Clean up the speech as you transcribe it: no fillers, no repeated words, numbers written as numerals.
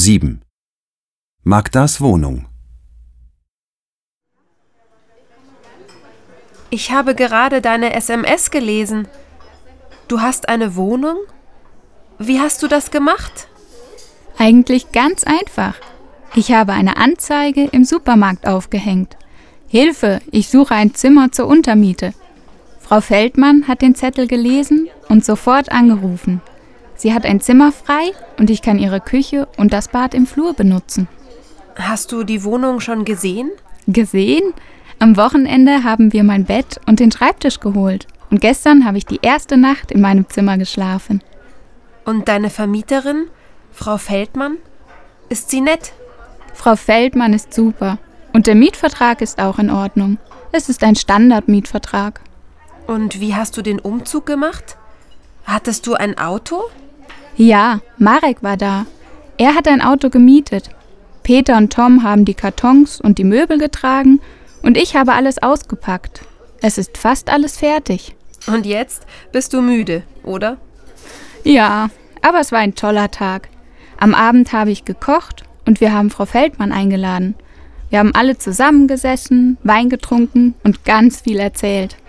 7. Magdas Wohnung. Ich habe gerade deine SMS gelesen. Du hast eine Wohnung? Wie hast du das gemacht? Eigentlich ganz einfach. Ich habe eine Anzeige im Supermarkt aufgehängt. Hilfe, ich suche ein Zimmer zur Untermiete. Frau Feldmann hat den Zettel gelesen und sofort angerufen. Sie hat ein Zimmer frei und ich kann ihre Küche und das Bad im Flur benutzen. Hast du die Wohnung schon gesehen? Gesehen? Am Wochenende haben wir mein Bett und den Schreibtisch geholt. Und gestern habe ich die erste Nacht in meinem Zimmer geschlafen. Und deine Vermieterin, Frau Feldmann? Ist sie nett? Frau Feldmann ist super. Und der Mietvertrag ist auch in Ordnung. Es ist ein Standardmietvertrag. Und wie hast du den Umzug gemacht? Hattest du ein Auto? Ja, Marek war da. Er hat ein Auto gemietet. Peter und Tom haben die Kartons und die Möbel getragen und ich habe alles ausgepackt. Es ist fast alles fertig. Und jetzt bist du müde, oder? Ja, aber es war ein toller Tag. Am Abend habe ich gekocht und wir haben Frau Feldmann eingeladen. Wir haben alle zusammengesessen, Wein getrunken und ganz viel erzählt.